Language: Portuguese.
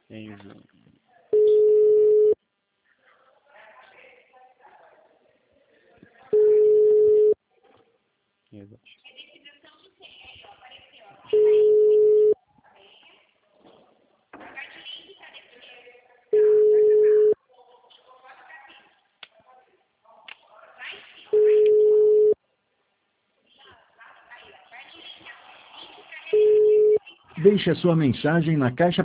Em junho. Exato. Deixe a sua mensagem na caixa